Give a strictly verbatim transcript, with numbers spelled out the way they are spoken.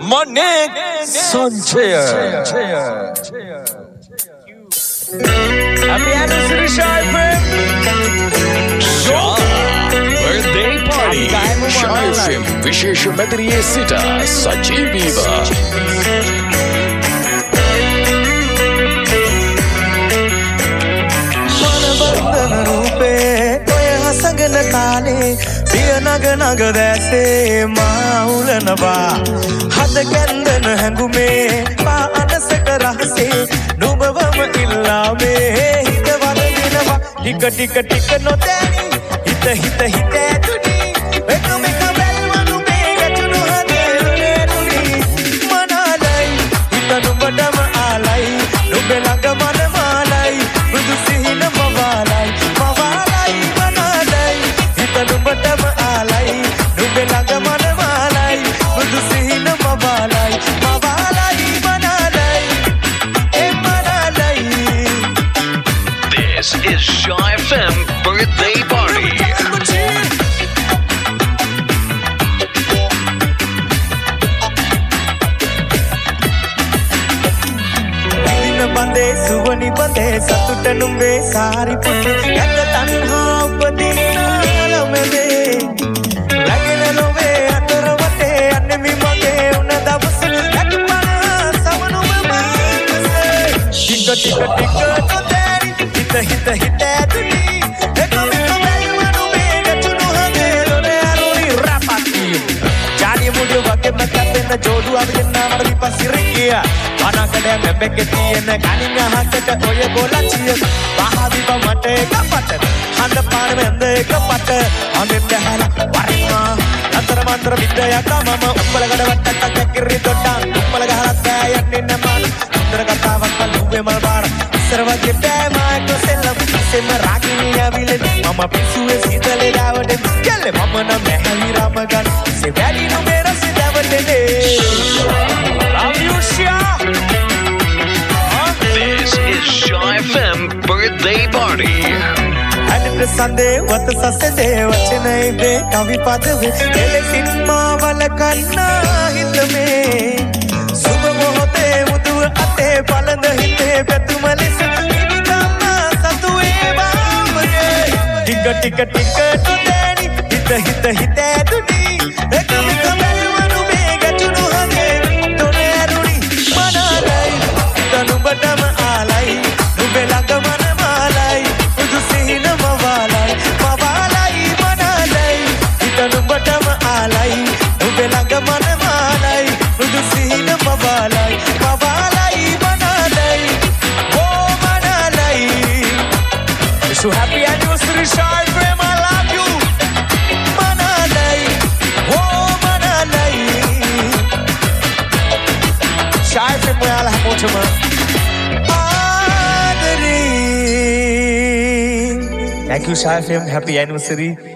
Manik Sanjaya. Happy anniversary, Shah F M. Shah birthday party. Shah F M විශේෂ මැදිරියේ සිට සජීවීව. මනබන්ධන රූපේ ඔය හසඟන තාලේ පිය නග නග දැසේ මා උලනවා හද කැන්දන හැඟුමේ පා අනසක රහසේ නුඹවම ඉල්ලාමේ හිත වරදිනවා ටික ටික ටික නොදැනි හිත හිත හිත ඇතුනි එකම එක බැල්වනු මේ ගැටුණු හදේ රුණි මනාලයි හිත නුඹටම ආලයි නුඹ ළඟ මනමාලයි බුදු සිහින මවාලයි මවාලයි මනාලයි හිත නුඹටම ආලයි නුඹ ළඟ මනමාලයි බුදු සිහින මවාලයි මවාලයි මනාලයි ඒ මනාලයි. This is Shah F M birthday party. බඳේ සුවනි බඳේ සතුට නුඹේ සාරි පුතු යක තණ්හා උපදින්න ළමේ රැගෙන නොවේ අතර වටේ අන්නෙමි මගේ උන දවස යට පන සවනුම මාකසේ ටික ටික ටික නොදැරි හිත හිත හිත ඇතුනි එකම එක බැල්වනු මේ ගැටුණු හදේ ලොනේ අරුණි රපති ජානිය මුඩිය වගේ මැකපෙන්න ජෝඩු අවිගෙන නමර විපසිරිය අනකඩ මෙබෙක තියෙන කණින් අහකට ඔය ගොලචිය පහදිව මට එක පට හඳ පාන මෙන්ද එක පට අනෙන් බහැලා වරිමා අතර මන්ත්‍ර විද්‍යාවක් මම උම්බලගඩ වට්ටක් කිරි දොඩ්ඩා උම්බල ගහලා බෑ යන්නේ නමන අතර කතාවක් පල්ුවේ මල් බාර ඉස්සර වගේ බෑ මාක සෙල්ලම් සෙම රාගිනිය විලෙන් මම පිසුවේ සීතලේ දාවඩ කැල්ලේ මම නම් නැහැවි රාම ගන්න සේ වැඩි නුඹේ රස දවඩේ love you Shah. This is Shah F M birthday party. අනිත් සඳේ වත සසදේ වචනයි බේ කවි පදවේ එලෙසින් මාවල කන්නා හිතමේ සුබ මොහොතේ මුදුව අතේ පළඳ හිතේ පැතුම ලෙස ඉනිකම්ම සතු වේවා මගේ ටික ටික ටික නොදැනි හිත හිත හිත ඇතුනි එකම එක බැල්වනු මේ ගැටුණු හගේ තොනේ ඇරුණි මනාලයි හිත නුඹටම ආලයි නුඹ ළඟ මනමාලයි බුදු සිහින මවාලයි මවාලයි මනාලයි හිත නුඹටම ආලයි නුඹ ළඟ මනමාලයි බුදු සිහින මවාලයි මවාලයි මනාලයි oh මනාලයි. So happy anniversary Shah F M, I love you මනාලයි oh මනාලයි. Shah F M ඔයාලා හැමෝටම ආදරේ. Thank you Shah F M, happy anniversary.